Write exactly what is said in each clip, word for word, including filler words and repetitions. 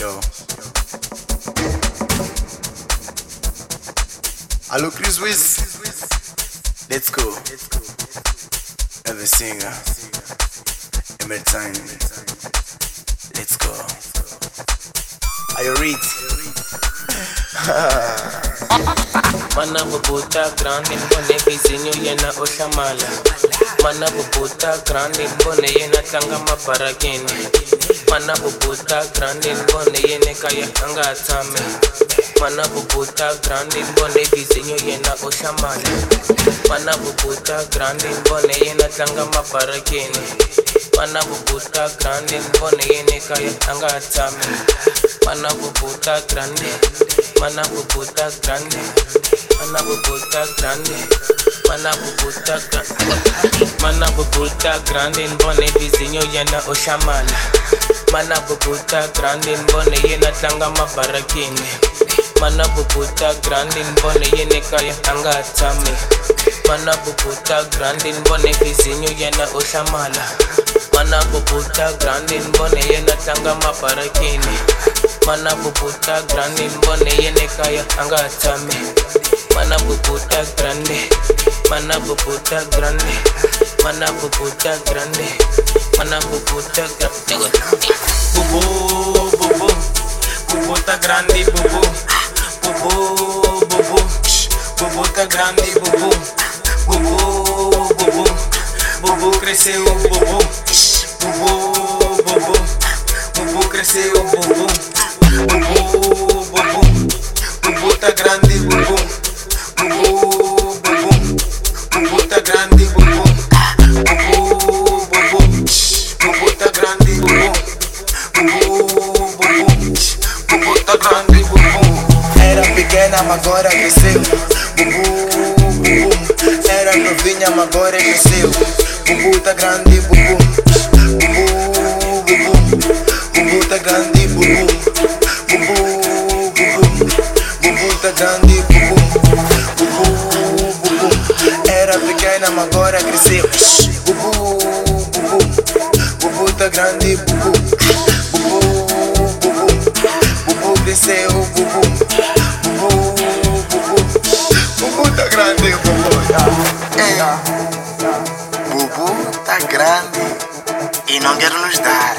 Yo. Hello, Chris Wiz. Let's go. Every singer. Every time. Let's go. Are you ready? Mana bubuta grande mbone vizinyo yena oshamala. Mana bubuta grande mbone yena tanga mabarakeni. Mana bubuta grande mbone yene kaya anga atame. Mana bubuta grande mbone vizinyo yena oshamala. Mana bubuta grande mbone yena tanga mabarakeni. Mana bubuta grande mbone yene kaya anga atame. Mana bubuta grande, mana bubuta grande, mana bubuta grande, mana bubuta grande, mana bubuta grande mbone vizinyo yena oshamala. Mana bubuta grande mbone yena tanga mabarakini. Mana bubuta grande mbone yene kaya anga atame. Mana bubuta grande mbone vizinyo yena oshamala. Mana bubuta grande mbone yena tanga mabarakini. Mana bubuta grande mbone yene kaya anga atame. Mana bubuta grande, mana bubuta grande, mana bubuta grande, mana bubuta grande. Bubu, bubu, bubuta grande, bubu, bubu, bubu, bubuta grande, bubu, bubu, bubu, bubu cresceu, bubu, bubu, bubu, bubu cresceu, bubu. Bubu, bubu, bubu tá grande, bubu, bubu, bubu, bubu tá grande, bubu, bubu, bubu, bubu tá grande, bubu, bubu, bubu, bubu tá grande, bubu. Era pequena, mas agora cresceu. Bubu, bubu. Era novinha, mas agora cresceu. Bubu tá grande, bubu, bubu, bubu, bubu tá grande, bubu. Bubu, bubu, bubu tá grande, bubu, bubu, bubu. Era pequena, mas agora cresceu. Bubu, bubu, bubu tá grande, bubu, bubu, bubu, bubu cresceu, bubu, bubu, bubu, bubu tá grande, bubu. Ei, bubu tá grande e não quer nos dar.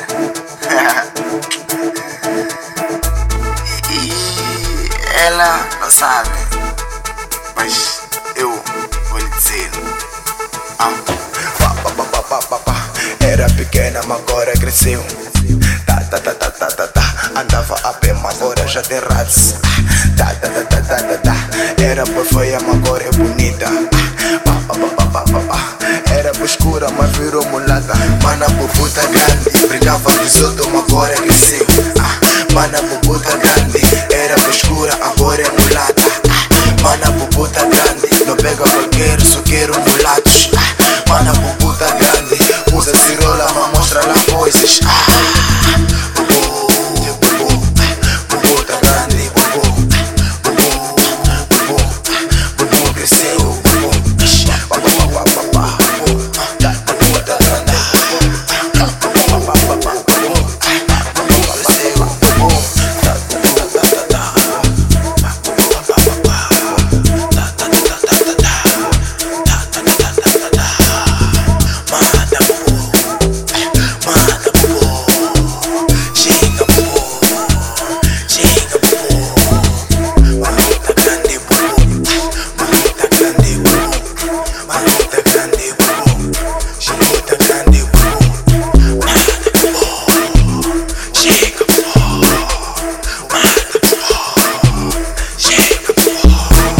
Ela não sabe, mas eu vou lhe dizer. Ah. Pa, pa, pa, pa, pa, pa, pa. Era pequena, mas agora cresceu. Tá, tá, tá, tá, tá, tá, tá. Andava a pé, mas agora já tem ratos. Tá, tá, tá, tá, tá, tá, tá. Era por feia, mas agora é bonita. Pa, pa, pa, pa, pa, pa, pa. Era por escura, mas virou mulata. Mana bubu tá grande, brincava nos outros, mas agora cresceu. Ah. Mana bubu tá grande, era por escura, agora é mulata. Ah. Mana bubu tá grande, não pega qualquer, só quero mulatos. Ah. Mana bubu tá grande, usa cirola, mas mostra lá coisas. Ah. Bubu, bubu, bubu tá grande, bubu, bubu, bubu, bubu cresceu, bubu, pá, pá, pá, pá, pá, bubu tá grande, pá, pá, pá, pá, pá, pá, bubu, bubu cresceu, bubu, tá, tá, tá, tá, tá, tá, bubu, pá, pá, pá, pá, tá, tá, tá, tá, tá, tá, tá, tá, tá, tá, tá, tá, mata bubu, mata bubu, xinga bubu, xinga bubu, bubu tá grande, bubu, bubu tá grande, bubu, bubu tá grande, bubu, xinga tá grande, bubu, mata bubu, xinga bubu, mata bubu, xinga bubu.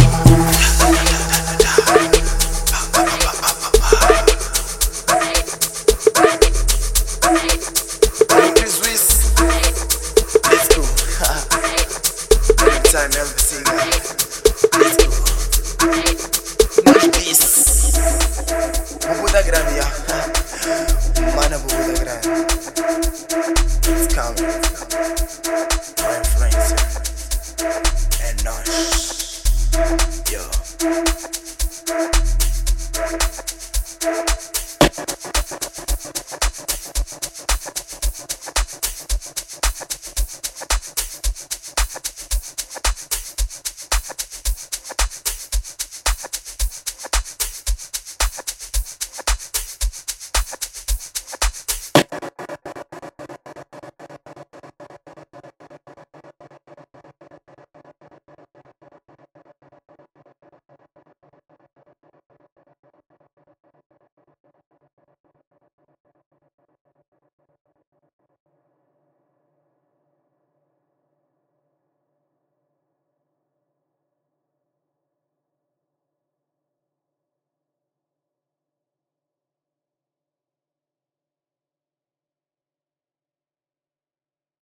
Chris Wiz, let's go. Every time, every singer. Let's go. Nós bis. Bubu da grande, ya. Mana bubu da grande. It's coming. My influencer. And nós. Yo.